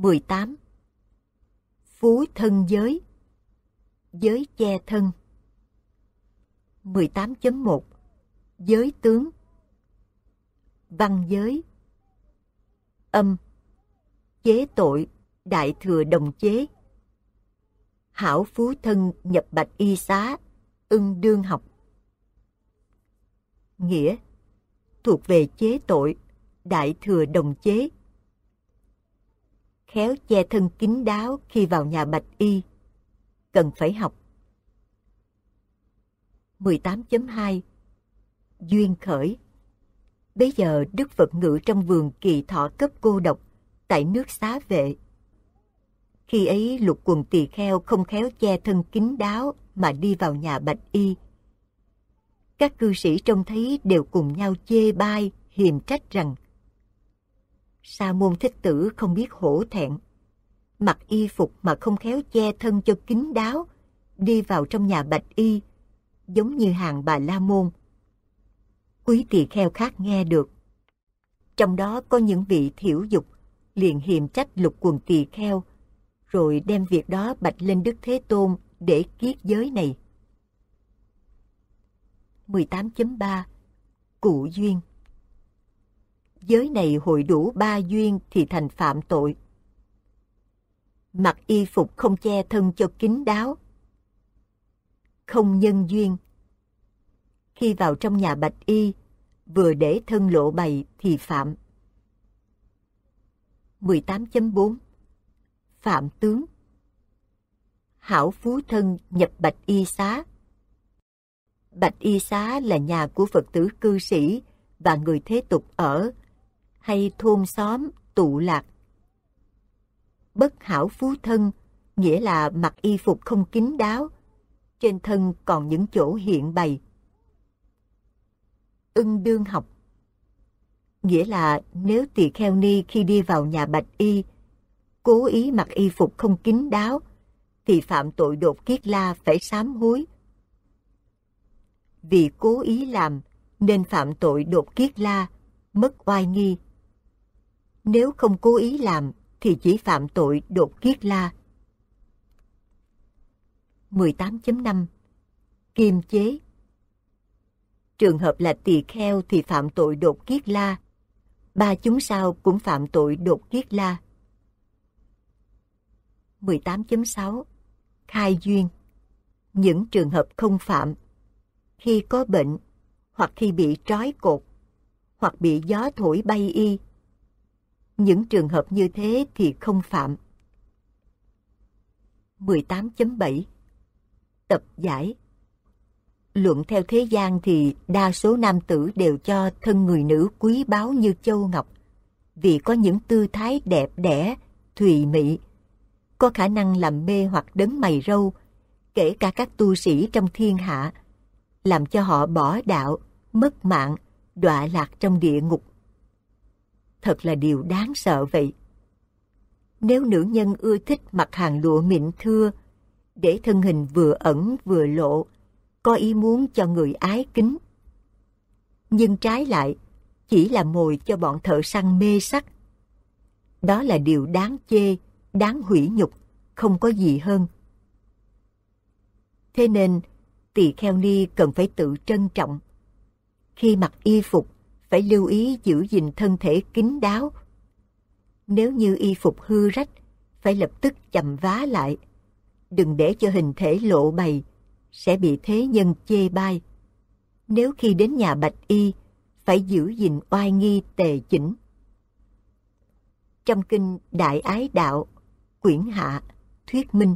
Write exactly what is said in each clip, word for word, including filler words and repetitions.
mười tám. Phú thân giới, giới che thân. mười tám chấm một. Giới tướng, văn giới. Âm, chế tội, đại thừa đồng chế. Hảo phú thân nhập bạch y xá, ưng đương học. Nghĩa, thuộc về chế tội, đại thừa đồng chế. Khéo che thân kín đáo khi vào nhà bạch y, cần phải học. mười tám chấm hai. Duyên khởi. Bấy giờ Đức Phật ngự trong vườn Kỳ Thọ Cấp cô độc tại nước Xá Vệ. Khi ấy Lục Quần Tỳ Kheo không khéo che thân kín đáo mà đi vào nhà bạch y. Các cư sĩ trông thấy đều cùng nhau chê bai, hiềm trách rằng: Sa môn Thích Tử không biết hổ thẹn, mặc y phục mà không khéo che thân cho kín đáo, đi vào trong nhà bạch y, giống như hàng Bà La Môn. Quý tỳ kheo khác nghe được, trong đó có những vị thiểu dục, liền hiềm trách Lục Quần Tỳ Kheo, rồi đem việc đó bạch lên Đức Thế Tôn để kiết giới này. mười tám chấm ba. Cụ duyên. Giới này hội đủ ba duyên thì thành phạm tội. Mặc y phục không che thân cho kín đáo. Không nhân duyên. Khi vào trong nhà bạch y, vừa để thân lộ bày thì phạm. mười tám chấm bốn. Phạm tướng. Hảo phú thân nhập bạch y xá. Bạch y xá là nhà của Phật tử cư sĩ và người thế tục ở, hay thôn xóm tụ lạc. Bất hảo phú thân nghĩa là mặc y phục không kín đáo, trên thân còn những chỗ hiện bày. Ưng đương học nghĩa là nếu tỳ kheo ni khi đi vào nhà bạch y cố ý mặc y phục không kín đáo thì phạm tội đột kiết la, phải sám hối. Vì cố ý làm nên phạm tội đột kiết la, mất oai nghi. Nếu không cố ý làm thì chỉ phạm tội đột kiết la. mười tám chấm năm. Kiềm chế. Trường hợp là tỳ kheo thì phạm tội đột kiết la, ba chúng sao cũng phạm tội đột kiết la. mười tám chấm sáu. Khai duyên. Những trường hợp không phạm: khi có bệnh, hoặc khi bị trói cột, hoặc bị gió thổi bay y. Những trường hợp như thế thì không phạm. mười tám chấm bảy. Tập giải. Luận theo thế gian thì đa số nam tử đều cho thân người nữ quý báu như châu ngọc, vì có những tư thái đẹp đẽ, thùy mị, có khả năng làm mê hoặc đấng mày râu, kể cả các tu sĩ trong thiên hạ, làm cho họ bỏ đạo, mất mạng, đọa lạc trong địa ngục. Thật là điều đáng sợ vậy. Nếu nữ nhân ưa thích mặc hàng lụa mịn thưa, để thân hình vừa ẩn vừa lộ, có ý muốn cho người ái kính, nhưng trái lại chỉ là mồi cho bọn thợ săn mê sắc, đó là điều đáng chê, đáng hủy nhục, không có gì hơn. Thế nên tỳ kheo ni cần phải tự trân trọng. Khi mặc y phục phải lưu ý giữ gìn thân thể kín đáo. Nếu như y phục hư rách, phải lập tức chầm vá lại, đừng để cho hình thể lộ bày, sẽ bị thế nhân chê bai. Nếu khi đến nhà bạch y, phải giữ gìn oai nghi tề chỉnh. Trong kinh Đại Ái Đạo, quyển hạ, thuyết minh: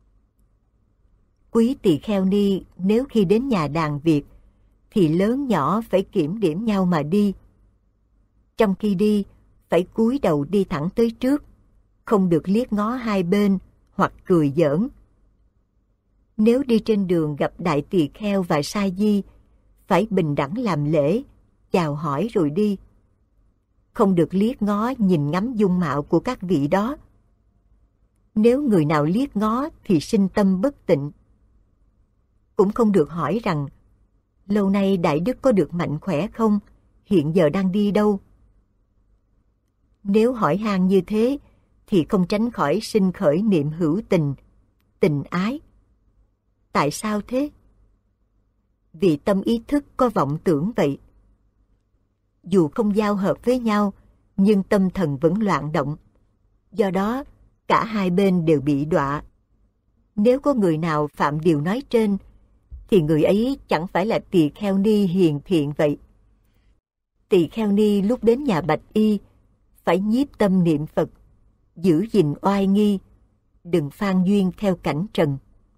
quý tỳ kheo ni nếu khi đến nhà đàn Việt, thì lớn nhỏ phải kiểm điểm nhau mà đi. Trong khi đi, phải cúi đầu đi thẳng tới trước, không được liếc ngó hai bên hoặc cười giỡn. Nếu đi trên đường gặp đại tỳ kheo và sa di, phải bình đẳng làm lễ, chào hỏi rồi đi. Không được liếc ngó nhìn ngắm dung mạo của các vị đó. Nếu người nào liếc ngó thì sinh tâm bất tịnh. Cũng không được hỏi rằng: lâu nay đại đức có được mạnh khỏe không? Hiện giờ đang đi đâu? Nếu hỏi han như thế thì không tránh khỏi sinh khởi niệm hữu tình, tình ái. Tại sao thế? Vì tâm ý thức có vọng tưởng vậy. Dù không giao hợp với nhau, nhưng tâm thần vẫn loạn động. Do đó, cả hai bên đều bị đọa. Nếu có người nào phạm điều nói trên, thì người ấy chẳng phải là tỳ kheo ni hiền thiện vậy. Tỳ kheo ni lúc đến nhà bạch y, phải nhiếp tâm niệm Phật, giữ gìn oai nghi, đừng phan duyên theo cảnh trần.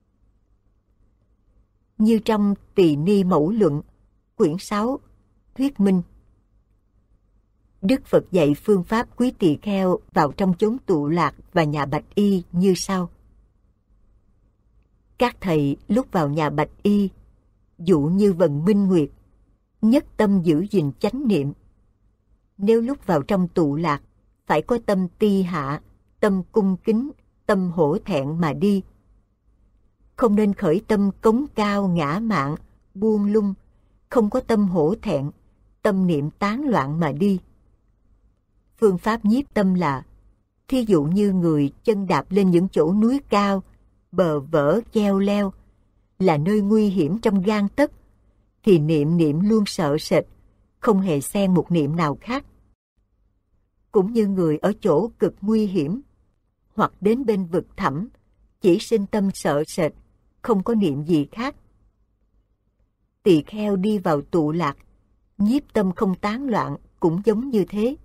Như trong Tỳ Ni Mẫu Luận, quyển sáu, thuyết minh. Đức Phật dạy phương pháp quý tỳ kheo vào trong chốn tụ lạc và nhà bạch y như sau. Các thầy lúc vào nhà bạch y, dụ như vần minh nguyệt, nhất tâm giữ gìn chánh niệm. Nếu lúc vào trong tụ lạc, phải có tâm ti hạ, tâm cung kính, tâm hổ thẹn mà đi. Không nên khởi tâm cống cao ngã mạn, buông lung, không có tâm hổ thẹn, tâm niệm tán loạn mà đi. Phương pháp nhiếp tâm là, thí dụ như người chân đạp lên những chỗ núi cao, bờ vỡ cheo leo, là nơi nguy hiểm trong gang tấc, thì niệm niệm luôn sợ sệt, không hề xen một niệm nào khác. Cũng như người ở chỗ cực nguy hiểm, hoặc đến bên vực thẳm, chỉ sinh tâm sợ sệt, không có niệm gì khác. Tỳ kheo đi vào tụ lạc, nhiếp tâm không tán loạn cũng giống như thế.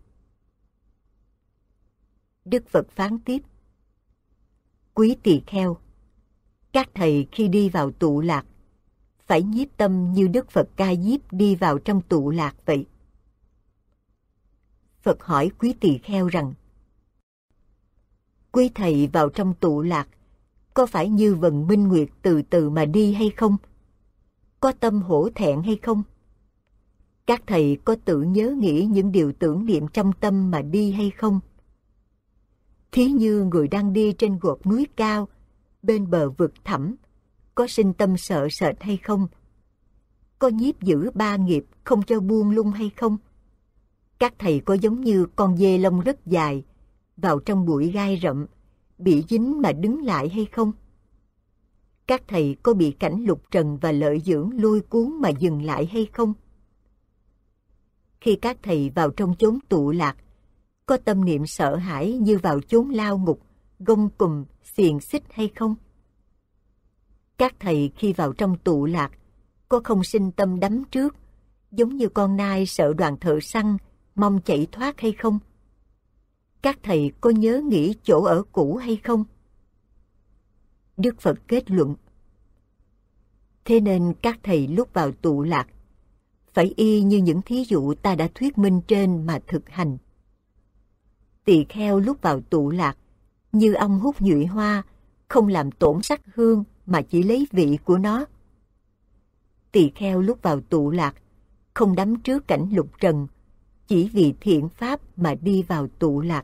Đức Phật phán tiếp. Quý tỳ kheo, các thầy khi đi vào tụ lạc, phải nhiếp tâm như Đức Phật Ca Diếp đi vào trong tụ lạc vậy. Phật hỏi quý tỳ kheo rằng, quý thầy vào trong tụ lạc, có phải như vần minh nguyệt từ từ mà đi hay không? Có tâm hổ thẹn hay không? Các thầy có tự nhớ nghĩ những điều tưởng niệm trong tâm mà đi hay không? Thí như người đang đi trên gột núi cao, bên bờ vực thẳm, có sinh tâm sợ sệt hay không? Có nhiếp giữ ba nghiệp không cho buông lung hay không? Các thầy có giống như con dê lông rất dài, vào trong bụi gai rậm, bị dính mà đứng lại hay không? Các thầy có bị cảnh lục trần và lợi dưỡng lôi cuốn mà dừng lại hay không? Khi các thầy vào trong chốn tụ lạc, có tâm niệm sợ hãi như vào chốn lao ngục, gông cùm, xiềng xích hay không? Các thầy khi vào trong tụ lạc, có không sinh tâm đắm trước, giống như con nai sợ đoàn thợ săn, mong chạy thoát hay không? Các thầy có nhớ nghĩ chỗ ở cũ hay không? Đức Phật kết luận. Thế nên các thầy lúc vào tụ lạc, phải y như những thí dụ ta đã thuyết minh trên mà thực hành. Tỳ kheo lúc vào tụ lạc, như ong hút nhụy hoa, không làm tổn sắc hương mà chỉ lấy vị của nó. Tỳ kheo lúc vào tụ lạc, không đắm trước cảnh lục trần, chỉ vì thiện pháp mà đi vào tụ lạc.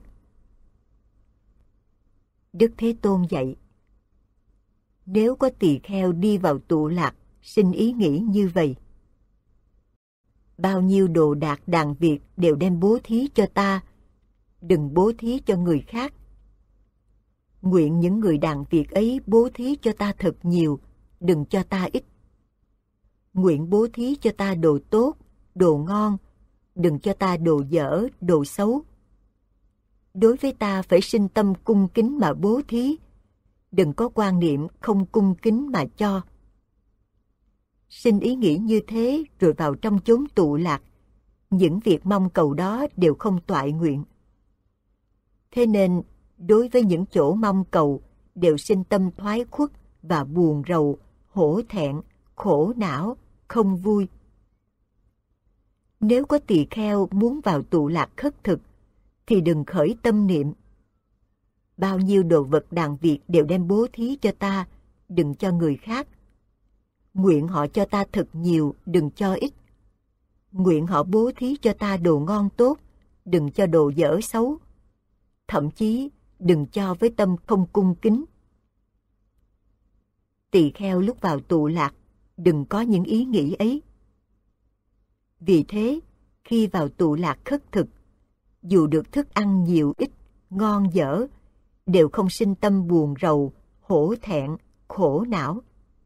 Đức Thế Tôn dạy, nếu có tỳ kheo đi vào tụ lạc, sinh ý nghĩ như vậy: bao nhiêu đồ đạc đàn việc đều đem bố thí cho ta, đừng bố thí cho người khác. Nguyện những người đàn việc ấy bố thí cho ta thật nhiều, đừng cho ta ít. Nguyện bố thí cho ta đồ tốt, đồ ngon, đừng cho ta đồ dở, đồ xấu. Đối với ta phải sinh tâm cung kính mà bố thí, đừng có quan niệm không cung kính mà cho. Sinh ý nghĩ như thế rồi vào trong chốn tụ lạc, những việc mong cầu đó đều không toại nguyện. Thế nên, đối với những chỗ mong cầu đều sinh tâm thoái khuất và buồn rầu, hổ thẹn, khổ não, không vui. Nếu có tỳ kheo muốn vào tụ lạc khất thực, thì đừng khởi tâm niệm: bao nhiêu đồ vật đàn việc đều đem bố thí cho ta, đừng cho người khác. Nguyện họ cho ta thật nhiều, đừng cho ít. Nguyện họ bố thí cho ta đồ ngon tốt, đừng cho đồ dở xấu. Thậm chí đừng cho với tâm không cung kính. Tỳ kheo lúc vào tụ lạc, đừng có những ý nghĩ ấy. Vì thế, khi vào tụ lạc khất thực, dù được thức ăn nhiều ít, ngon dở, đều không sinh tâm buồn rầu, hổ thẹn, khổ não.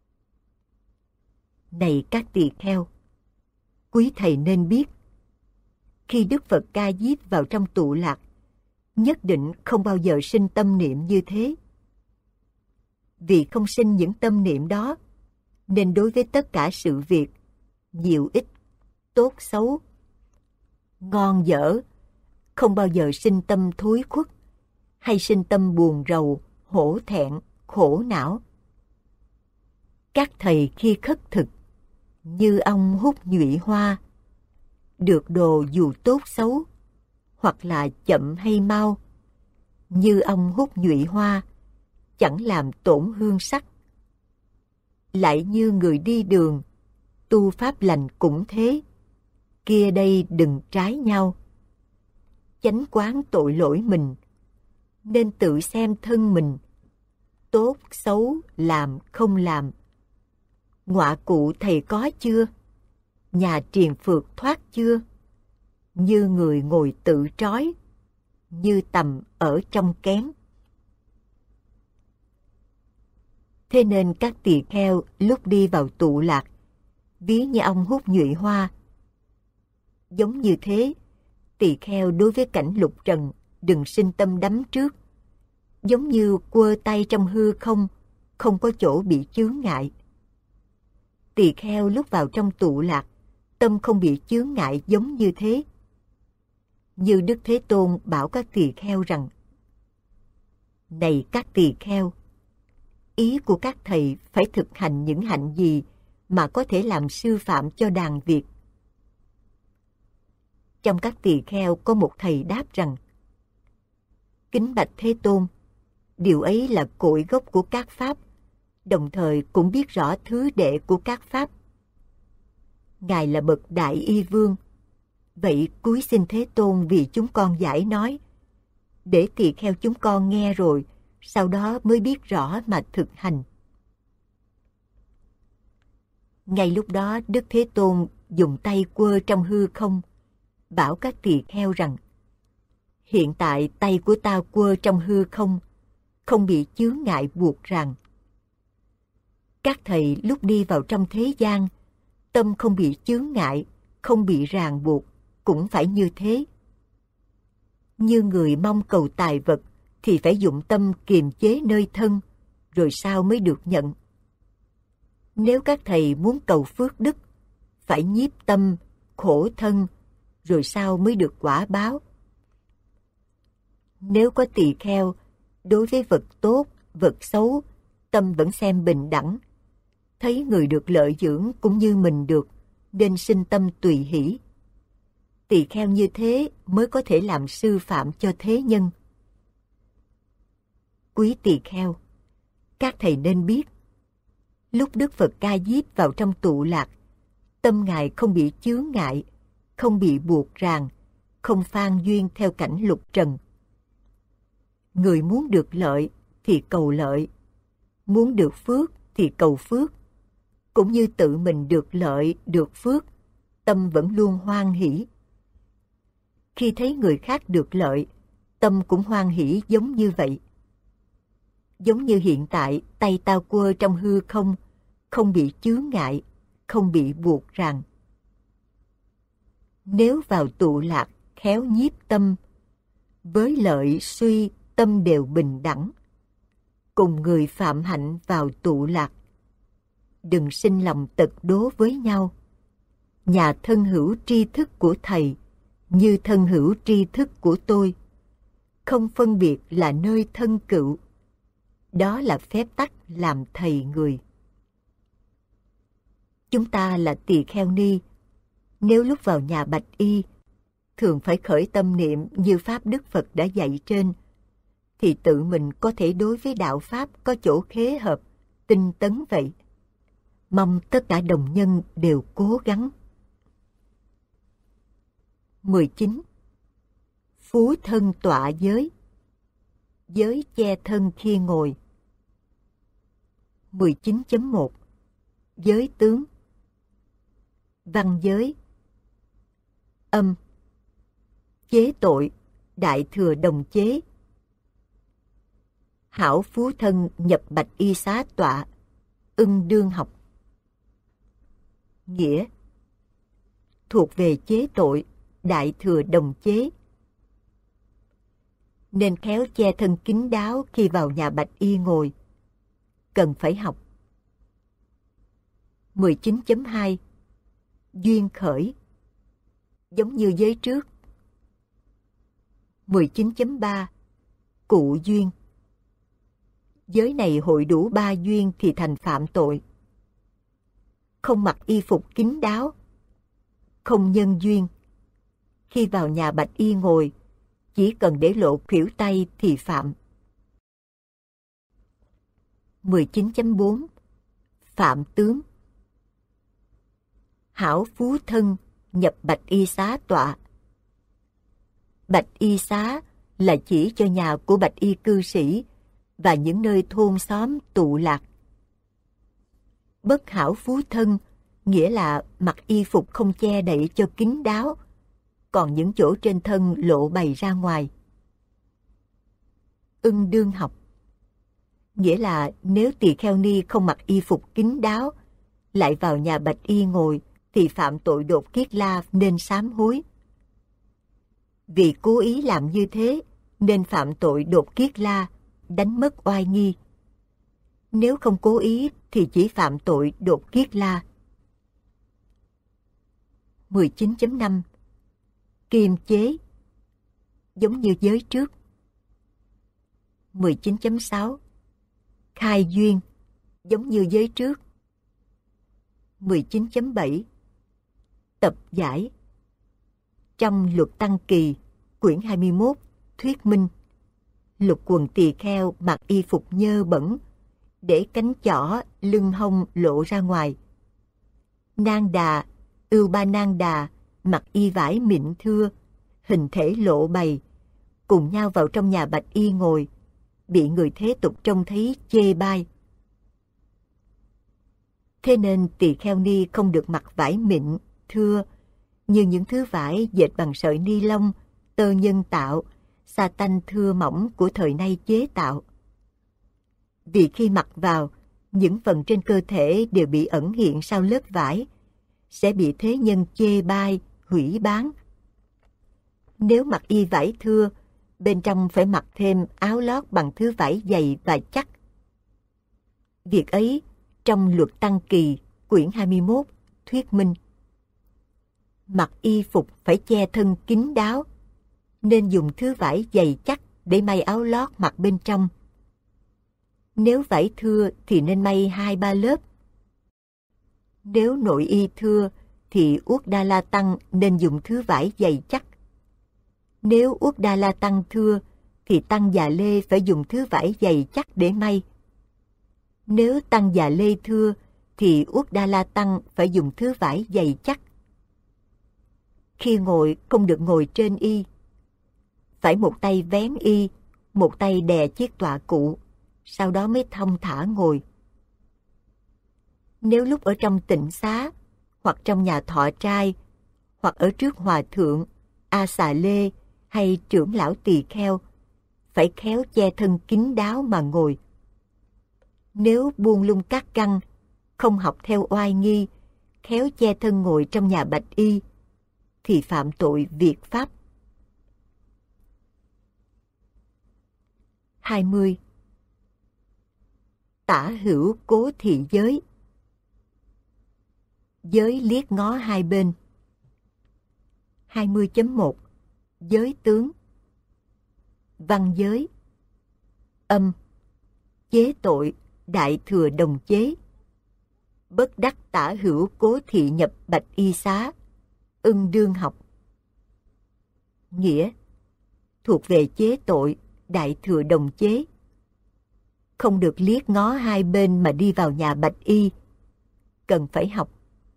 Này các tỳ kheo, quý thầy nên biết, khi Đức Phật Ca Diếp vào trong tụ lạc, nhất định không bao giờ sinh tâm niệm như thế. Vì không sinh những tâm niệm đó, nên đối với tất cả sự việc, nhiều ít, tốt xấu, ngon dở, không bao giờ sinh tâm thối khuất, hay sinh tâm buồn rầu, hổ thẹn, khổ não. Các thầy khi khất thực, như ong hút nhụy hoa, được đồ dù tốt xấu, hoặc là chậm hay mau, như ong hút nhụy hoa, chẳng làm tổn hương sắc. Lại như người đi đường, tu pháp lành cũng thế, kia đây đừng trái nhau. Chánh quán tội lỗi mình, nên tự xem thân mình, tốt xấu làm không làm. Ngọa cụ thầy có chưa? Nhà triền phượt thoát chưa? Như người ngồi tự trói, như tầm ở trong kén. Thế nên các tỳ kheo lúc đi vào tụ lạc, ví như ong hút nhụy hoa. Giống như thế, tỳ kheo đối với cảnh lục trần đừng sinh tâm đắm trước, giống như quơ tay trong hư không, không có chỗ bị chướng ngại. Tỳ kheo lúc vào trong tụ lạc, tâm không bị chướng ngại giống như thế. Như Đức Thế Tôn bảo các tỳ kheo rằng: Này các tỳ kheo, ý của các thầy phải thực hành những hạnh gì mà có thể làm sư phạm cho đàn Việt? Trong các tỳ kheo có một thầy đáp rằng: Kính bạch Thế Tôn, điều ấy là cội gốc của các pháp, đồng thời cũng biết rõ thứ đệ của các pháp. Ngài là bậc đại y vương, vậy cúi xin Thế Tôn vì chúng con giải nói, để tỳ kheo chúng con nghe rồi, sau đó mới biết rõ mà thực hành. Ngay lúc đó Đức Thế Tôn dùng tay quơ trong hư không, bảo các tỳ kheo rằng: Hiện tại tay của ta quơ trong hư không, không bị chướng ngại buộc ràng. Các thầy lúc đi vào trong thế gian, tâm không bị chướng ngại, không bị ràng buộc, cũng phải như thế. Như người mong cầu tài vật, thì phải dụng tâm kiềm chế nơi thân, rồi sau mới được nhận. Nếu các thầy muốn cầu phước đức, phải nhiếp tâm, khổ thân, rồi sau mới được quả báo. Nếu có tỳ kheo, đối với vật tốt, vật xấu, tâm vẫn xem bình đẳng, thấy người được lợi dưỡng cũng như mình được, nên sinh tâm tùy hỷ. Tỳ kheo như thế mới có thể làm sư phạm cho thế nhân. Quý tỳ kheo, các thầy nên biết, lúc Đức Phật Ca Diếp vào trong tụ lạc, tâm Ngài không bị chướng ngại, không bị buộc ràng, không phan duyên theo cảnh lục trần. Người muốn được lợi thì cầu lợi, muốn được phước thì cầu phước, cũng như tự mình được lợi, được phước, tâm vẫn luôn hoan hỷ. Khi thấy người khác được lợi, tâm cũng hoan hỷ giống như vậy. Giống như hiện tại tay ta quơ trong hư không, không bị chướng ngại, không bị buộc ràng. Nếu vào tụ lạc khéo nhiếp tâm, với lợi suy tâm đều bình đẳng. Cùng người phạm hạnh vào tụ lạc, đừng sinh lòng tật đố với nhau. Nhà thân hữu tri thức của thầy, như thân hữu tri thức của tôi, không phân biệt là nơi thân cựu. Đó là phép tắc làm thầy người. Chúng ta là tỳ kheo ni, nếu lúc vào nhà bạch y, thường phải khởi tâm niệm như Pháp Đức Phật đã dạy trên, thì tự mình có thể đối với đạo Pháp có chỗ khế hợp, tinh tấn vậy. Mong tất cả đồng nhân đều cố gắng. mười chín. Phú thân tọa giới. Giới che thân khi ngồi. mười chín chấm một. Giới tướng. Văn giới. Âm. Chế tội, đại thừa đồng chế. hảo phú thân nhập bạch y xá tọa, ưng đương học. Nghĩa: thuộc về chế tội, đại thừa đồng chế. Nên khéo che thân kín đáo khi vào nhà bạch y ngồi. Cần phải học. mười chín chấm hai Duyên khởi. Giống như giới trước. mười chín chấm ba Cụ duyên. Giới này hội đủ ba duyên thì thành phạm tội. Không mặc y phục kín đáo. Không nhân duyên. Khi vào nhà bạch y ngồi, chỉ cần để lộ khuỷu tay thì phạm. mười chín chấm bốn Phạm tướng. Hảo phú thân nhập bạch y xá tọa. Bạch y xá là chỉ cho nhà của bạch y cư sĩ và những nơi thôn xóm tụ lạc. Bất hảo phú thân nghĩa là mặc y phục không che đậy cho kín đáo, còn những chỗ trên thân lộ bày ra ngoài. Ưng đương học nghĩa là nếu tỳ kheo ni không mặc y phục kín đáo, lại vào nhà bạch y ngồi thì phạm tội đột kiết la nên sám hối. Vì cố ý làm như thế nên phạm tội đột kiết la, đánh mất oai nghi. Nếu không cố ý thì chỉ phạm tội đột kiết la. mười chín chấm năm Kiềm chế. Giống như giới trước. mười chín chấm sáu Khai duyên. Giống như giới trước. mười chín chấm bảy Tập giải. Trong luật Tăng Kỳ, quyển hai mươi mốt, thuyết minh, lục quần tỳ kheo mặc y phục nhơ bẩn, để cánh chỏ, lưng hông lộ ra ngoài. Nang đà, ưu ba nang đà, mặc y vải mịn thưa, hình thể lộ bày, cùng nhau vào trong nhà bạch y ngồi, bị người thế tục trông thấy chê bai. Thế nên tỳ kheo ni không được mặc vải mịn, thưa, như những thứ vải dệt bằng sợi ni lông, tơ nhân tạo, sa tanh thưa mỏng của thời nay chế tạo. Vì khi mặc vào, những phần trên cơ thể đều bị ẩn hiện sau lớp vải, sẽ bị thế nhân chê bai, hủy bán. Nếu mặc y vải thưa, bên trong phải mặc thêm áo lót bằng thứ vải dày và chắc. Việc ấy trong luật Tăng Kỳ, quyển hai mươi mốt, thuyết minh. Mặc y phục phải che thân kín đáo, nên dùng thứ vải dày chắc để may áo lót mặc bên trong. Nếu vải thưa thì nên may hai ba lớp. Nếu nội y thưa thì Uất Đa La Tăng nên dùng thứ vải dày chắc. Nếu Uất Đa La Tăng thưa thì Tăng Già Lê phải dùng thứ vải dày chắc để may. Nếu Tăng Già Lê thưa thì Uất Đa La Tăng phải dùng thứ vải dày chắc. Khi ngồi không được ngồi trên y. Phải một tay vén y, một tay đè chiếc tọa cụ, sau đó mới thong thả ngồi. Nếu lúc ở trong tịnh xá, hoặc trong nhà thọ trai, hoặc ở trước hòa thượng, A Xà Lê hay trưởng lão tỳ kheo, phải khéo che thân kín đáo mà ngồi. Nếu buông lung các căn, không học theo oai nghi, khéo che thân ngồi trong nhà bạch y, thì phạm tội việt pháp. hai mươi. Tả hữu cố thị giới. Giới liếc ngó hai bên. hai mươi chấm một Giới tướng. Văn giới. Âm. Chế tội, đại thừa đồng chế. Bất đắc tả hữu cố thị nhập bạch y xá, ưng đương học. Nghĩa. Thuộc về chế tội, đại thừa đồng chế. Không được liếc ngó hai bên mà đi vào nhà bạch y. Cần phải học.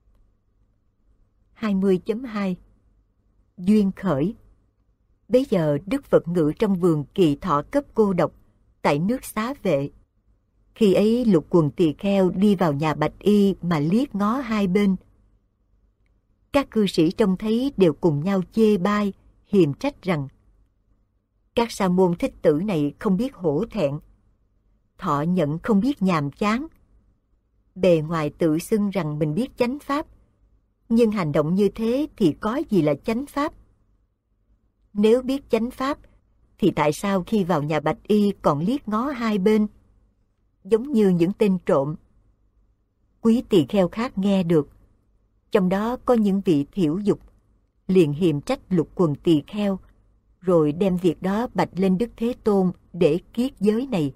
hai mươi chấm hai Duyên khởi. Bây giờ Đức Phật ngự trong vườn Kỳ Thọ Cấp cô độc tại nước Xá Vệ. Khi ấy lục quần tỳ kheo đi vào nhà bạch y mà liếc ngó hai bên. Các cư sĩ trông thấy đều cùng nhau chê bai, hiềm trách rằng các sa môn thích tử này không biết hổ thẹn, thọ nhận không biết nhàm chán. Bề ngoài tự xưng rằng mình biết chánh pháp, nhưng hành động như thế thì có gì là chánh pháp? Nếu biết chánh pháp, thì tại sao khi vào nhà bạch y còn liếc ngó hai bên, giống như những tên trộm? Quý tỳ kheo khác nghe được, trong đó có những vị thiểu dục, liền hiềm trách lục quần tỳ kheo, rồi đem việc đó bạch lên Đức Thế Tôn để kiết giới này.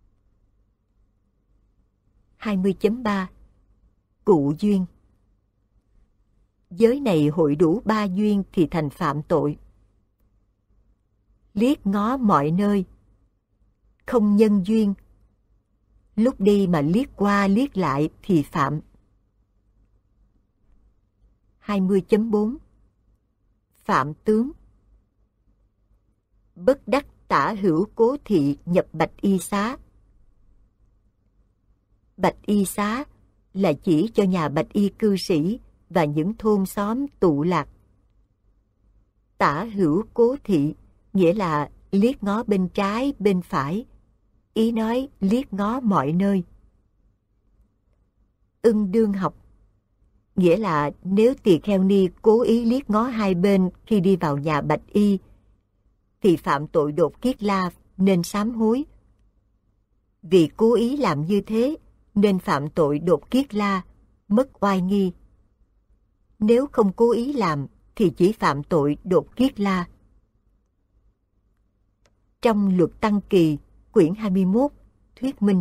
hai mươi chấm ba Cụ duyên. Giới này hội đủ ba duyên thì thành phạm tội. Liếc ngó mọi nơi, không nhân duyên, lúc đi mà liếc qua liếc lại thì phạm. hai mươi chấm bốn Phạm tướng. Bất đắc tả hữu cố thị nhập bạch y xá. Bạch y xá là chỉ cho nhà bạch y cư sĩ và những thôn xóm tụ lạc. Tả hữu cố thị nghĩa là liếc ngó bên trái, bên phải, ý nói liếc ngó mọi nơi. Ưng đương học nghĩa là nếu tỳ kheo ni cố ý liếc ngó hai bên khi đi vào nhà bạch y, thì phạm tội đột kiết la nên sám hối. Vì cố ý làm như thế nên phạm tội đột kiết la, mất oai nghi. Nếu không cố ý làm thì chỉ phạm tội đột kiết la. Trong Luật Tăng Kỳ, quyển hai mươi mốt, thuyết minh.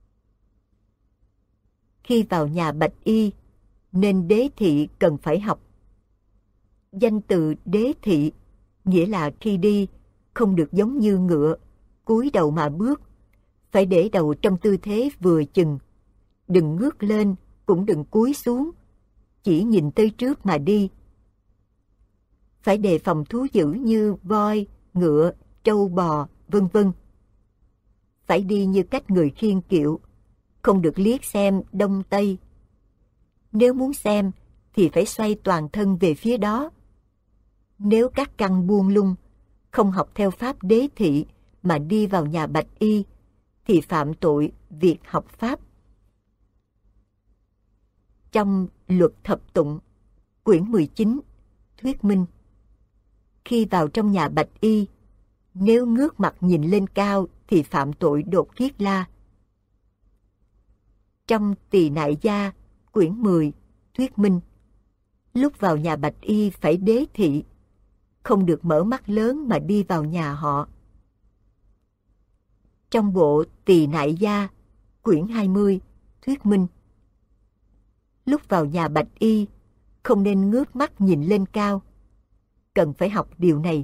Khi vào nhà bạch y, nên đế thị cần phải học. Danh từ đế thị nghĩa là khi đi không được giống như ngựa, cúi đầu mà bước, phải để đầu trong tư thế vừa chừng, đừng ngước lên, cũng đừng cúi xuống, chỉ nhìn tới trước mà đi. Phải đề phòng thú dữ như voi, ngựa, trâu bò, vân vân. Phải đi như cách người khiêng kiệu, không được liếc xem đông tây. Nếu muốn xem thì phải xoay toàn thân về phía đó. Nếu các căn buông lung, không học theo pháp đế thị mà đi vào nhà bạch y, thì phạm tội việc học pháp. Trong Luật Thập Tụng, quyển mười chín, thuyết minh. Khi vào trong nhà bạch y, nếu ngước mặt nhìn lên cao thì phạm tội đột kiết la. Trong Tỳ Nại Gia, quyển mười, thuyết minh. Lúc vào nhà bạch y phải đế thị, không được mở mắt lớn mà đi vào nhà họ. Trong bộ Tỳ Nại Gia, quyển hai mươi, thuyết minh. Lúc vào nhà bạch y, không nên ngước mắt nhìn lên cao. Cần phải học điều này.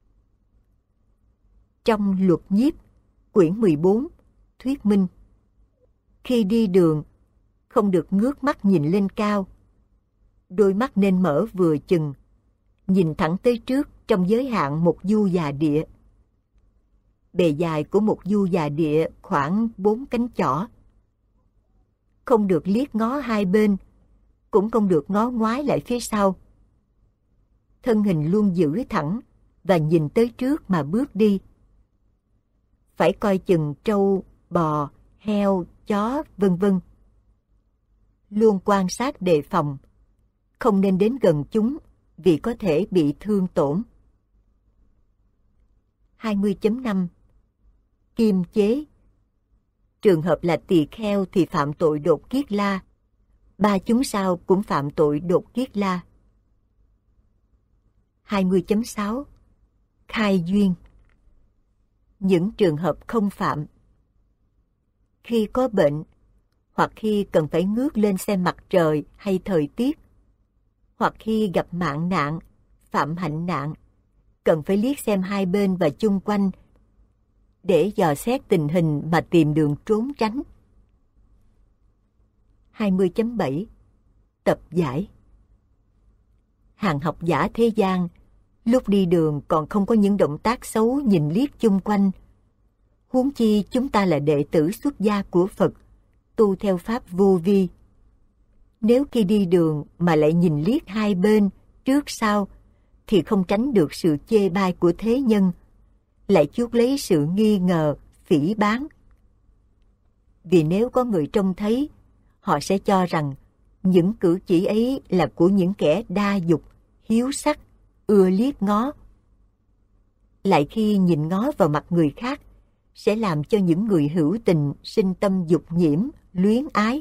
Trong Luật Nhiếp, quyển mười bốn, thuyết minh. Khi đi đường, không được ngước mắt nhìn lên cao. Đôi mắt nên mở vừa chừng, nhìn thẳng tới trước trong giới hạn một du già địa. Bề dài của một du già địa khoảng bốn cánh chỏ. Không được liếc ngó hai bên, cũng không được ngó ngoái lại phía sau. Thân hình luôn giữ thẳng và nhìn tới trước mà bước đi. Phải coi chừng trâu, bò, heo, chó, vân vân. Luôn quan sát đề phòng, không nên đến gần chúng vì có thể bị thương tổn. hai mươi chấm năm Kiềm chế. Trường hợp là tỳ kheo thì phạm tội đột kiết la. Ba chúng sao cũng phạm tội đột kiết la. hai mươi chấm sáu Khai duyên. Những trường hợp không phạm. Khi có bệnh, hoặc khi cần phải ngước lên xem mặt trời hay thời tiết, hoặc khi gặp mạng nạn, phạm hạnh nạn, cần phải liếc xem hai bên và chung quanh để dò xét tình hình mà tìm đường trốn tránh. hai mươi chấm bảy Tập giải. Hàng học giả thế gian, lúc đi đường còn không có những động tác xấu nhìn liếc chung quanh. Huống chi chúng ta là đệ tử xuất gia của Phật, tu theo pháp vô vi. Nếu khi đi đường mà lại nhìn liếc hai bên, trước sau, thì không tránh được sự chê bai của thế nhân, lại chuốc lấy sự nghi ngờ, phỉ báng. Vì nếu có người trông thấy, họ sẽ cho rằng những cử chỉ ấy là của những kẻ đa dục, hiếu sắc, ưa liếc ngó. Lại khi nhìn ngó vào mặt người khác, sẽ làm cho những người hữu tình sinh tâm dục nhiễm, luyến ái.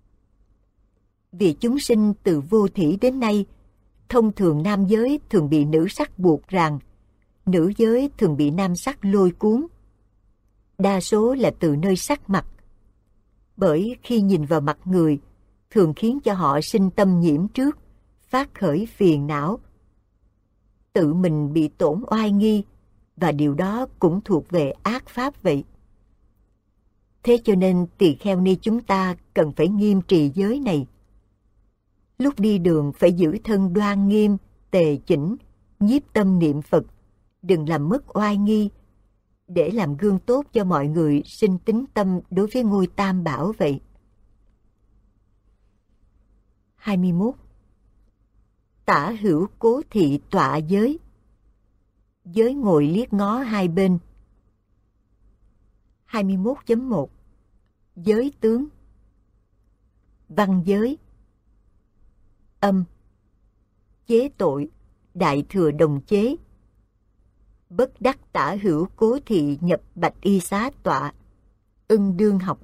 Vì chúng sinh từ vô thỉ đến nay, thông thường nam giới thường bị nữ sắc buộc ràng, nữ giới thường bị nam sắc lôi cuốn. Đa số là từ nơi sắc mặt. Bởi khi nhìn vào mặt người, thường khiến cho họ sinh tâm nhiễm trước, phát khởi phiền não. Tự mình bị tổn oai nghi, và điều đó cũng thuộc về ác pháp vậy. Thế cho nên tỳ kheo ni chúng ta cần phải nghiêm trì giới này. Lúc đi đường phải giữ thân đoan nghiêm, tề chỉnh, nhiếp tâm niệm Phật, đừng làm mất oai nghi, để làm gương tốt cho mọi người sinh tín tâm đối với ngôi Tam Bảo vậy. hai mươi mốt. Tả hữu cố thị tọa giới. Giới ngồi liếc ngó hai bên. hai mươi mốt chấm một. Giới tướng. Văn giới. Âm. Chế tội, đại thừa đồng chế. Bất đắc tả hữu cố thị nhập bạch y xá tọa, ưng đương học.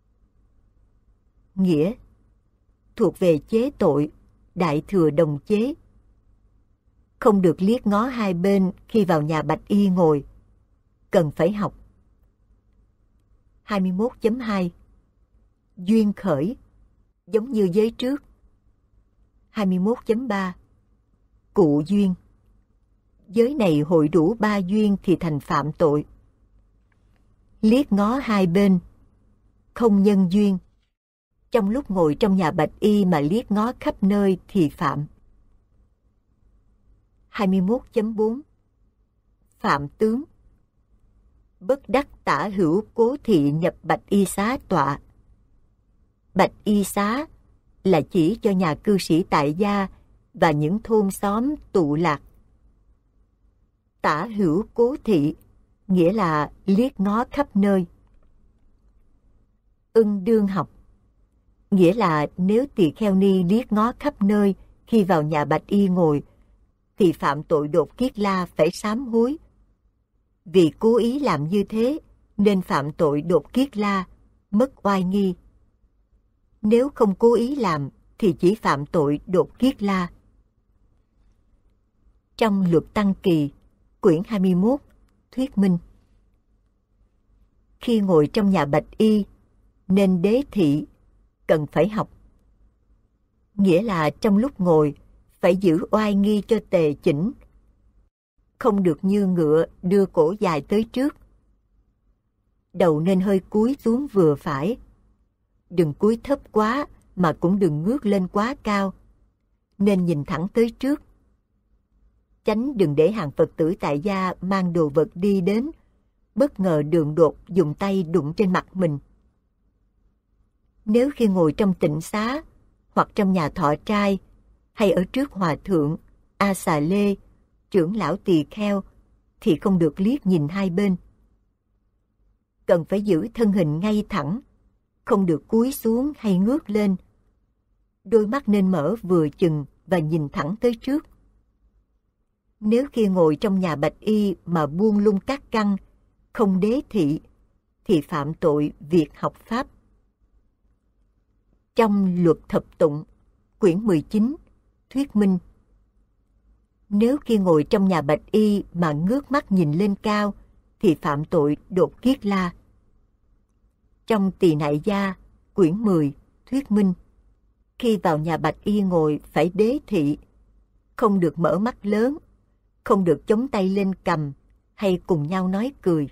Nghĩa. Thuộc về chế tội, đại thừa đồng chế. Không được liếc ngó hai bên khi vào nhà bạch y ngồi. Cần phải học. hai mươi mốt chấm hai. Duyên khởi. Giống như giới trước. hai mươi mốt chấm ba. Cụ duyên. Giới này hội đủ ba duyên thì thành phạm tội. Liếc ngó hai bên. Không nhân duyên. Trong lúc ngồi trong nhà bạch y mà liếc ngó khắp nơi thì phạm. hai mươi mốt chấm bốn. Phạm tướng. Bất đắc tả hữu cố thị nhập bạch y xá tọa. Bạch y xá là chỉ cho nhà cư sĩ tại gia và những thôn xóm tụ lạc. Tả hữu cố thị nghĩa là liếc ngó khắp nơi. Ưng đương học nghĩa là nếu tỳ kheo ni liếc ngó khắp nơi khi vào nhà bạch y ngồi thì phạm tội đột kiết la phải sám hối. Vì cố ý làm như thế nên phạm tội đột kiết la, mất oai nghi. Nếu không cố ý làm thì chỉ phạm tội đột kiết la. Trong luật Tăng Kỳ, quyển hai mươi mốt, thuyết minh. Khi ngồi trong nhà bạch y, nên đế thị, cần phải học. Nghĩa là trong lúc ngồi, phải giữ oai nghi cho tề chỉnh. Không được như ngựa đưa cổ dài tới trước. Đầu nên hơi cúi xuống vừa phải. Đừng cúi thấp quá mà cũng đừng ngước lên quá cao. Nên nhìn thẳng tới trước. Tránh đừng để hàng Phật tử tại gia mang đồ vật đi đến, bất ngờ đường đột dùng tay đụng trên mặt mình. Nếu khi ngồi trong tịnh xá, hoặc trong nhà thọ trai, hay ở trước hòa thượng, a xà lê, trưởng lão tỳ kheo, thì không được liếc nhìn hai bên. Cần phải giữ thân hình ngay thẳng, không được cúi xuống hay ngước lên. Đôi mắt nên mở vừa chừng và nhìn thẳng tới trước. Nếu khi ngồi trong nhà bạch y mà buông lung các căn, không đế thị, thì phạm tội việc học pháp. Trong luật thập tụng, quyển mười chín, thuyết minh. Nếu khi ngồi trong nhà bạch y mà ngước mắt nhìn lên cao, thì phạm tội đột kiết la. Trong Tỳ Nại Gia, quyển mười, thuyết minh. Khi vào nhà bạch y ngồi phải đế thị, không được mở mắt lớn, không được chống tay lên cằm hay cùng nhau nói cười.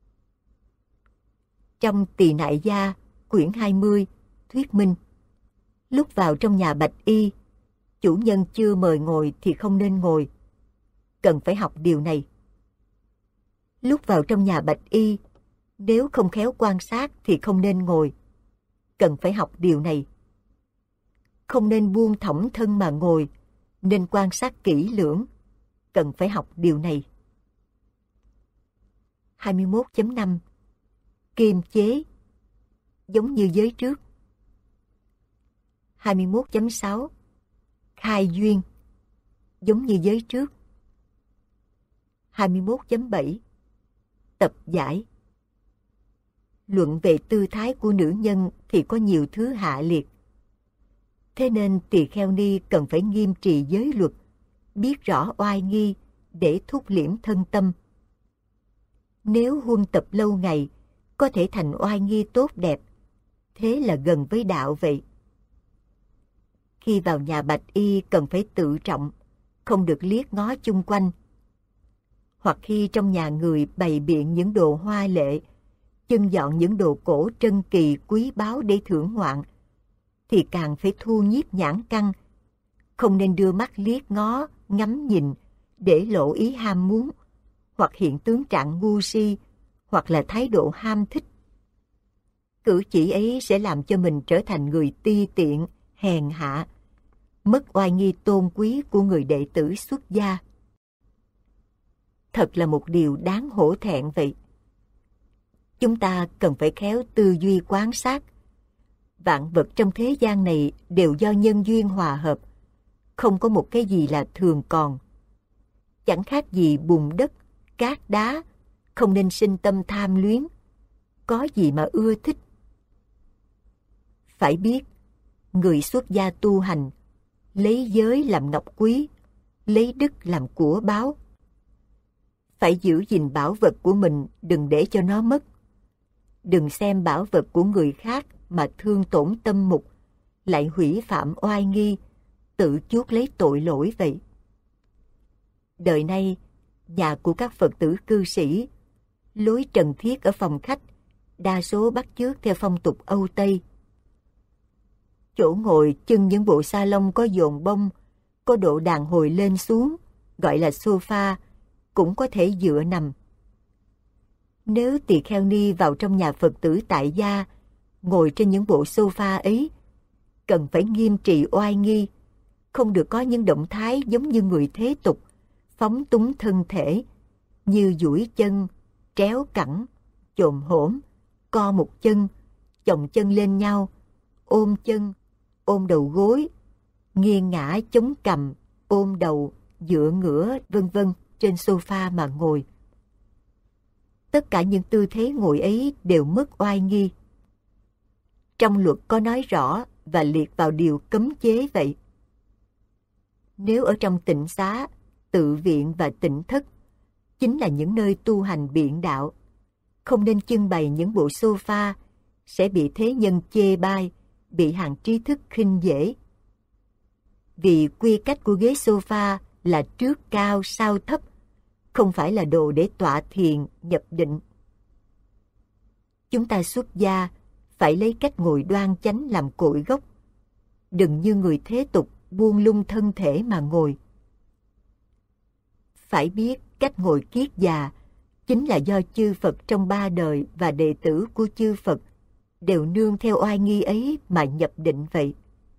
Trong Tỳ Nại Gia, quyển hai mươi, thuyết minh. Lúc vào trong nhà bạch y, chủ nhân chưa mời ngồi thì không nên ngồi. Cần phải học điều này. Lúc vào trong nhà bạch y, nếu không khéo quan sát thì không nên ngồi. Cần phải học điều này. Không nên buông thõng thân mà ngồi, nên quan sát kỹ lưỡng. Cần phải học điều này. hai mươi mốt chấm năm. Kiềm chế. giống như giới trước. hai mươi mốt chấm sáu Khai duyên, giống như giới trước. hai mươi mốt chấm bảy Tập giải. Luận về tư thái của nữ nhân thì có nhiều thứ hạ liệt. Thế nên tỳ kheo ni cần phải nghiêm trì giới luật, biết rõ oai nghi để thúc liễm thân tâm. Nếu huân tập lâu ngày, có thể thành oai nghi tốt đẹp, thế là gần với đạo vậy. Khi vào nhà bạch y cần phải tự trọng, không được liếc ngó chung quanh. Hoặc khi trong nhà người bày biện những đồ hoa lệ, trưng dọn những đồ cổ trân kỳ quý báu để thưởng ngoạn, thì càng phải thu nhiếp nhãn căn, không nên đưa mắt liếc ngó, ngắm nhìn, để lộ ý ham muốn, hoặc hiện tướng trạng ngu si, hoặc là thái độ ham thích. Cử chỉ ấy sẽ làm cho mình trở thành người ti tiện, hèn hạ, mất oai nghi tôn quý của người đệ tử xuất gia. Thật là một điều đáng hổ thẹn vậy. Chúng ta cần phải khéo tư duy quan sát. Vạn vật trong thế gian này đều do nhân duyên hòa hợp, không có một cái gì là thường còn. Chẳng khác gì bùn đất, cát đá, không nên sinh tâm tham luyến, có gì mà ưa thích. Phải biết, người xuất gia tu hành, lấy giới làm ngọc quý, lấy đức làm của báu. Phải giữ gìn bảo vật của mình, đừng để cho nó mất. Đừng xem bảo vật của người khác mà thương tổn tâm mục, lại hủy phạm oai nghi, tự chuốc lấy tội lỗi vậy. Đời nay, nhà của các Phật tử cư sĩ, lối trần thiết ở phòng khách, đa số bắt chước theo phong tục Âu Tây. Chỗ ngồi chưng những bộ sa lông có dồn bông, có độ đàn hồi lên xuống, gọi là sofa, cũng có thể dựa nằm. Nếu tỳ kheo ni vào trong nhà Phật tử tại gia, ngồi trên những bộ sofa ấy, cần phải nghiêm trì oai nghi, không được có những động thái giống như người thế tục, phóng túng thân thể, như duỗi chân, tréo cẳng, chồm hổm, co một chân, chồng chân lên nhau, ôm chân, ôm đầu gối, nghiêng ngã chống cằm, ôm đầu, dựa ngửa, vân vân trên sofa mà ngồi. Tất cả những tư thế ngồi ấy đều mất oai nghi. Trong luật có nói rõ và liệt vào điều cấm chế vậy. Nếu ở trong tịnh xá, tự viện và tịnh thất, chính là những nơi tu hành biện đạo, không nên trưng bày những bộ sofa, sẽ bị thế nhân chê bai, bị hàng trí thức khinh dễ. Vì quy cách của ghế sofa là trước cao sau thấp, không phải là đồ để tọa thiền, nhập định. Chúng ta xuất gia phải lấy cách ngồi đoan chánh làm cội gốc, đừng như người thế tục buông lung thân thể mà ngồi. Phải biết cách ngồi kiết già chính là do chư Phật trong ba đời và đệ tử của chư Phật đều nương theo oai nghi ấy mà nhập định vậy.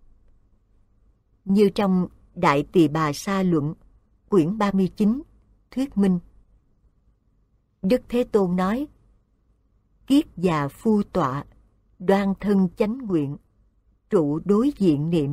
Như trong Đại Tỳ Bà Sa Luận, quyển ba mươi chín, thuyết minh. Đức Thế Tôn nói, kiết già phu tọa, đoan thân chánh nguyện, trụ đối diện niệm.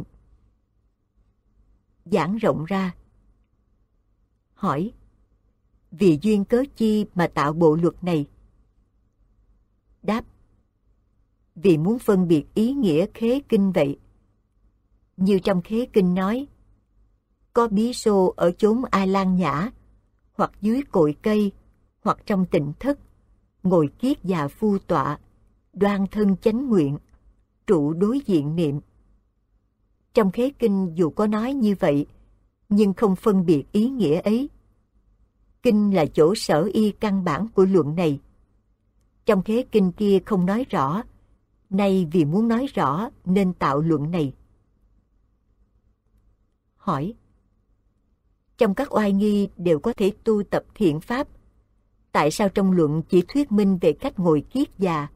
Giảng rộng ra. Hỏi, vì duyên cớ chi mà tạo bộ luật này? Đáp, vì muốn phân biệt ý nghĩa khế kinh vậy. Như trong khế kinh nói, có bí xô ở chốn A Lan Nhã, hoặc dưới cội cây, hoặc trong tịnh thất, ngồi kiết già phu tọa, đoan thân chánh nguyện, trụ đối diện niệm. Trong khế kinh dù có nói như vậy, nhưng không phân biệt ý nghĩa ấy. Kinh là chỗ sở y căn bản của luận này. Trong khế kinh kia không nói rõ, nay vì muốn nói rõ nên tạo luận này. Hỏi, trong các oai nghi đều có thể tu tập thiện pháp, tại sao trong luận chỉ thuyết minh về cách ngồi kiết già?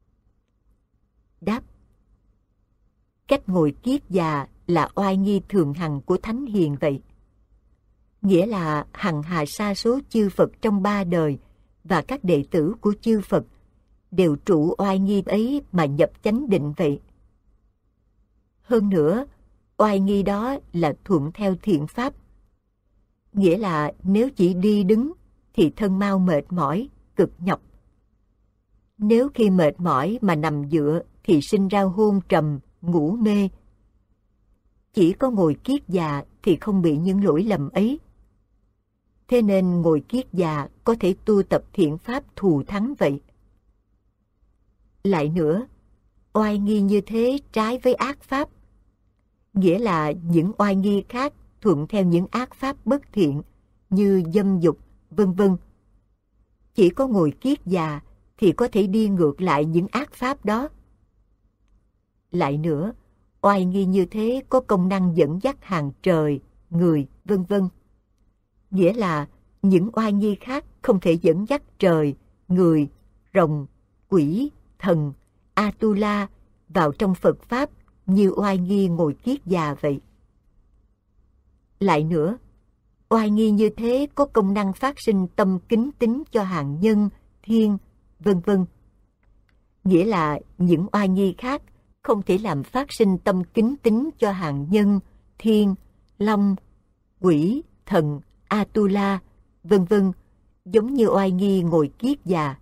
Đáp, cách ngồi kiết già là oai nghi thường hằng của thánh hiền vậy. Nghĩa là hằng hà sa số chư Phật trong ba đời và các đệ tử của chư Phật đều trụ oai nghi ấy mà nhập chánh định vậy. Hơn nữa, oai nghi đó là thuận theo thiện pháp. Nghĩa là nếu chỉ đi đứng thì thân mau mệt mỏi, cực nhọc. Nếu khi mệt mỏi mà nằm dựa thì sinh ra hôn trầm, ngủ mê. Chỉ có ngồi kiết già thì không bị những lỗi lầm ấy. Thế nên ngồi kiết già có thể tu tập thiện pháp thù thắng vậy. Lại nữa, oai nghi như thế trái với ác pháp. Nghĩa là những oai nghi khác thuận theo những ác pháp bất thiện như dâm dục, vân vân. Chỉ có ngồi kiết già thì có thể đi ngược lại những ác pháp đó. Lại nữa, oai nghi như thế có công năng dẫn dắt hàng trời, người, vân vân. Nghĩa là những oai nghi khác không thể dẫn dắt trời, người, rồng, quỷ, thần, Atula vào trong Phật Pháp như oai nghi ngồi kiết già vậy. Lại nữa, oai nghi như thế có công năng phát sinh tâm kính tín cho hàng nhân, thiên, vân vân. Nghĩa là những oai nghi khác không thể làm phát sinh tâm kính tín cho hàng nhân, thiên, long, quỷ, thần, Atula, vân vân, giống như oai nghi ngồi kiết già.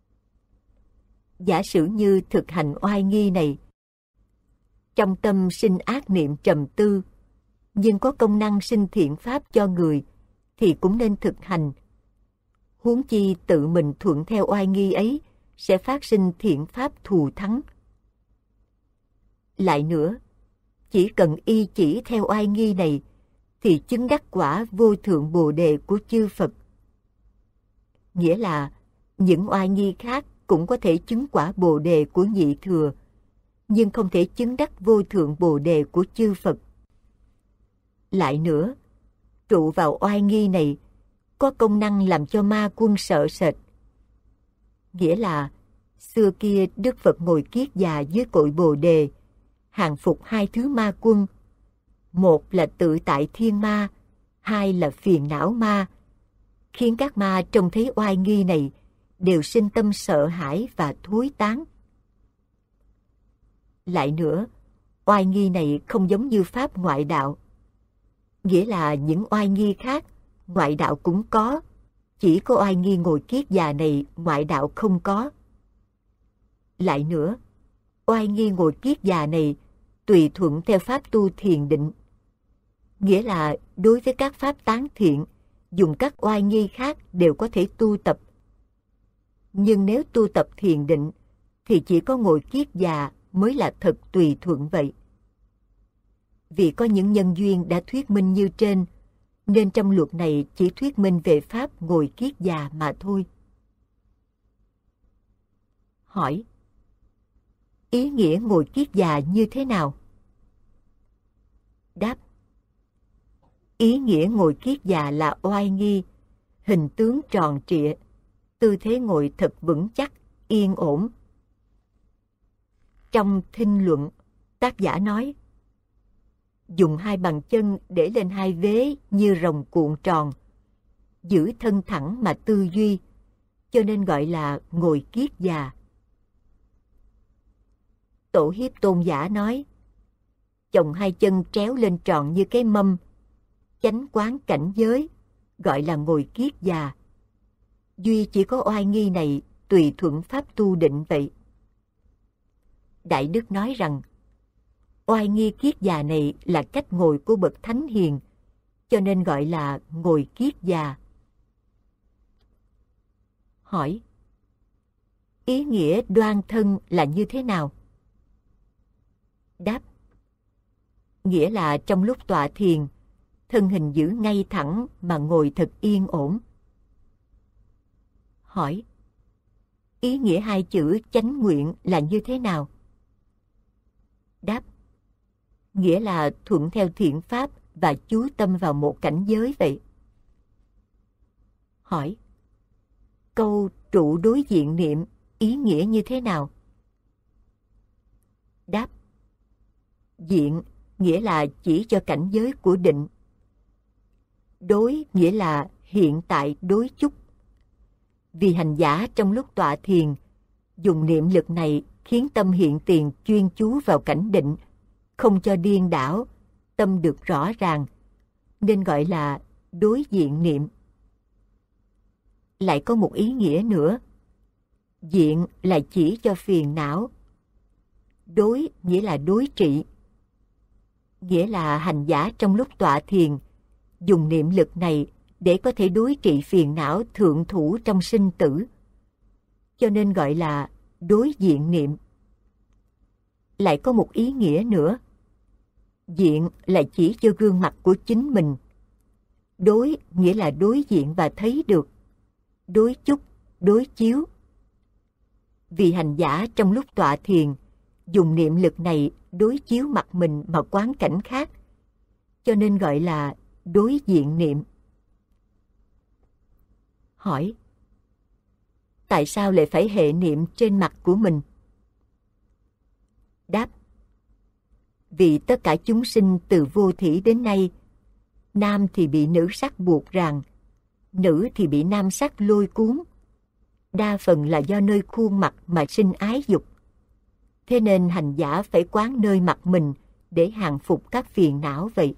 Giả sử như thực hành oai nghi này, trong tâm sinh ác niệm trầm tư, nhưng có công năng sinh thiện pháp cho người, thì cũng nên thực hành. Huống chi tự mình thuận theo oai nghi ấy, sẽ phát sinh thiện pháp thù thắng. Lại nữa, chỉ cần y chỉ theo oai nghi này, thì chứng đắc quả vô thượng bồ đề của chư Phật. Nghĩa là, những oai nghi khác cũng có thể chứng quả bồ đề của nhị thừa, nhưng không thể chứng đắc vô thượng bồ đề của chư Phật. Lại nữa, trụ vào oai nghi này, có công năng làm cho ma quân sợ sệt. Nghĩa là, xưa kia Đức Phật ngồi kiết già dưới cội bồ đề, hàng phục hai thứ ma quân. Một là tự tại thiên ma, hai là phiền não ma, khiến các ma trông thấy oai nghi này đều sinh tâm sợ hãi và thối tán. Lại nữa, oai nghi này không giống như pháp ngoại đạo. Nghĩa là những oai nghi khác, ngoại đạo cũng có, chỉ có oai nghi ngồi kiết già này ngoại đạo không có. Lại nữa, oai nghi ngồi kiết già này tùy thuận theo pháp tu thiền định. Nghĩa là đối với các pháp tán thiện, dùng các oai nghi khác đều có thể tu tập. Nhưng nếu tu tập thiền định, thì chỉ có ngồi kiết già mới là thật tùy thuận vậy. Vì có những nhân duyên đã thuyết minh như trên, nên trong luật này chỉ thuyết minh về pháp ngồi kiết già mà thôi. Hỏi: ý nghĩa ngồi kiết già như thế nào? Đáp: ý nghĩa ngồi kiết già là oai nghi, hình tướng tròn trịa, tư thế ngồi thật vững chắc, yên ổn. Trong Thinh Luận, tác giả nói: dùng hai bàn chân để lên hai vế như rồng cuộn tròn, giữ thân thẳng mà tư duy, cho nên gọi là ngồi kiết già. Tổ Hiếp Tôn giả nói: chồng hai chân tréo lên tròn như cái mâm, chánh quán cảnh giới, gọi là ngồi kiết già. Duy chỉ có oai nghi này tùy thuận pháp tu định vậy. Đại Đức nói rằng, oai nghi kiết già này là cách ngồi của bậc thánh hiền, cho nên gọi là ngồi kiết già. Hỏi: ý nghĩa đoan thân là như thế nào? Đáp: nghĩa là trong lúc tọa thiền, thân hình giữ ngay thẳng mà ngồi thật yên ổn. Hỏi: ý nghĩa hai chữ chánh nguyện là như thế nào? Đáp: nghĩa là thuận theo thiện pháp và chú tâm vào một cảnh giới vậy. Hỏi: câu trụ đối diện niệm ý nghĩa như thế nào? Đáp: diện nghĩa là chỉ cho cảnh giới của định. Đối nghĩa là hiện tại đối chúc. Vì hành giả trong lúc tọa thiền Dùng niệm lực này khiến tâm hiện tiền chuyên chú vào cảnh định, không cho điên đảo, tâm được rõ ràng, nên gọi là đối diện niệm. Lại có một ý nghĩa nữa. Diện là chỉ cho phiền não. Đối nghĩa là đối trị. Nghĩa là hành giả trong lúc tọa thiền, dùng niệm lực này để có thể đối trị phiền não thượng thủ trong sinh tử. Cho nên gọi là đối diện niệm. Lại có một ý nghĩa nữa. Diện là chỉ cho gương mặt của chính mình. Đối nghĩa là đối diện và thấy được. Đối chúc, đối chiếu. Vì hành giả trong lúc tọa thiền, dùng niệm lực này đối chiếu mặt mình mà quán cảnh khác, cho nên gọi là đối diện niệm. Hỏi: tại sao lại phải hệ niệm trên mặt của mình? Đáp: vì tất cả chúng sinh từ vô thỉ đến nay, nam thì bị nữ sắc buộc ràng, nữ thì bị nam sắc lôi cuốn. Đa phần là do nơi khuôn mặt mà sinh ái dục. Thế nên hành giả phải quán nơi mặt mình để hàng phục các phiền não vậy.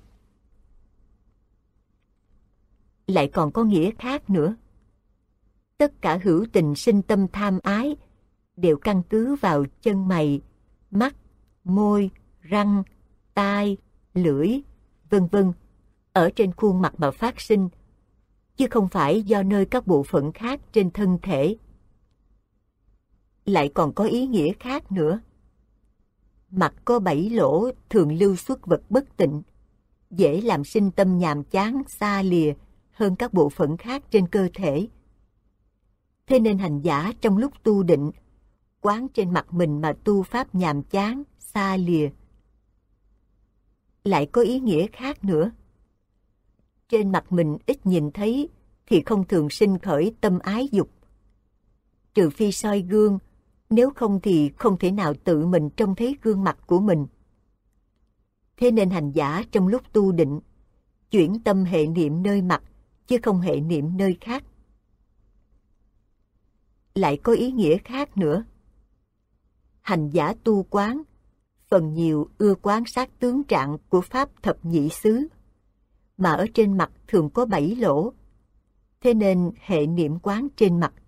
Lại còn có nghĩa khác nữa. Tất cả hữu tình sinh tâm tham ái đều căn cứ vào chân mày, mắt, môi, răng, tai, lưỡi, vân vân ở trên khuôn mặt mà phát sinh, chứ không phải do nơi các bộ phận khác trên thân thể. Lại còn có ý nghĩa khác nữa. Mặt có bảy lỗ thường lưu xuất vật bất tịnh, dễ làm sinh tâm nhàm chán, xa lìa hơn các bộ phận khác trên cơ thể. Thế nên hành giả trong lúc tu định, quán trên mặt mình mà tu pháp nhàm chán, xa lìa. Lại có ý nghĩa khác nữa. Trên mặt mình ít nhìn thấy thì không thường sinh khởi tâm ái dục. Trừ phi soi gương, nếu không thì không thể nào tự mình trông thấy gương mặt của mình. Thế nên hành giả trong lúc tu định, chuyển tâm hệ niệm nơi mặt, chứ không hệ niệm nơi khác. Lại có ý nghĩa khác nữa. Hành giả tu quán, phần nhiều ưa quán sát tướng trạng của Pháp thập nhị xứ, mà ở trên mặt thường có bảy lỗ. Thế nên hệ niệm quán trên mặt.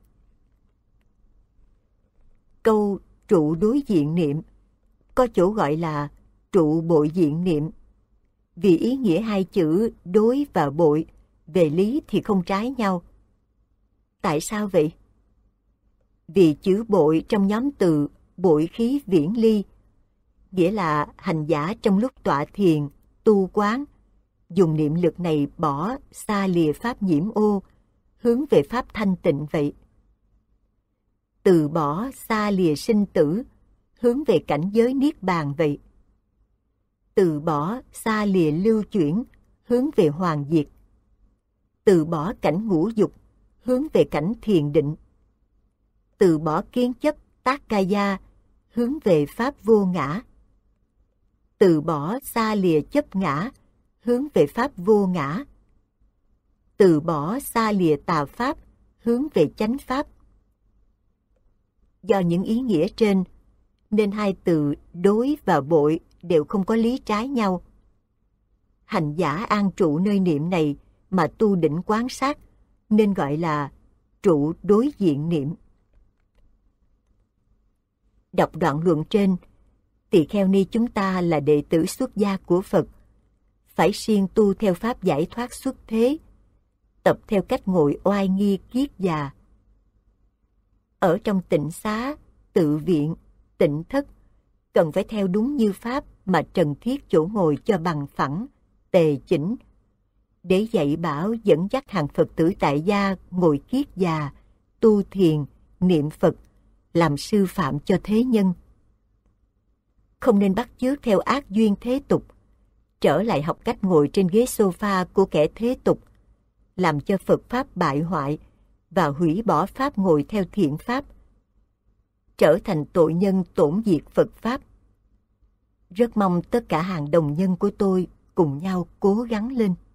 Câu trụ đối diện niệm có chỗ gọi là trụ bội diện niệm, vì ý nghĩa hai chữ đối và bội về lý thì không trái nhau. Tại sao vậy? Vì chữ bội trong nhóm từ bội khí viễn ly, nghĩa là hành giả trong lúc tọa thiền, tu quán, dùng niệm lực này bỏ xa lìa pháp nhiễm ô, hướng về pháp thanh tịnh vậy. Từ bỏ xa lìa sinh tử, hướng về cảnh giới niết bàn vậy. Từ bỏ xa lìa lưu chuyển, hướng về hoàn diệt. Từ bỏ cảnh ngũ dục, hướng về cảnh thiền định. Từ bỏ kiến chấp tác ca gia, hướng về pháp vô ngã. Từ bỏ xa lìa chấp ngã, hướng về pháp vô ngã. Từ bỏ xa lìa tà pháp, hướng về chánh pháp. Do những ý nghĩa trên, nên hai từ đối và bội đều không có lý trái nhau. Hành giả an trụ nơi niệm này mà tu định quán sát, nên gọi là trụ đối diện niệm. Đọc đoạn luận trên, tỳ kheo ni chúng ta là đệ tử xuất gia của Phật, phải siêng tu theo pháp giải thoát xuất thế, tập theo cách ngồi oai nghi kiết già. Ở trong tịnh xá, tự viện, tịnh thất, cần phải theo đúng như pháp mà trần thiết chỗ ngồi cho bằng phẳng, tề chỉnh, để dạy bảo dẫn dắt hàng Phật tử tại gia ngồi kiết già, tu thiền, niệm Phật, làm sư phạm cho thế nhân. Không nên bắt chước theo ác duyên thế tục, trở lại học cách ngồi trên ghế sofa của kẻ thế tục, làm cho Phật Pháp bại hoại và hủy bỏ Pháp ngồi theo thiện Pháp, trở thành tội nhân tổn diệt Phật Pháp. Rất mong tất cả hàng đồng nhân của tôi cùng nhau cố gắng lên.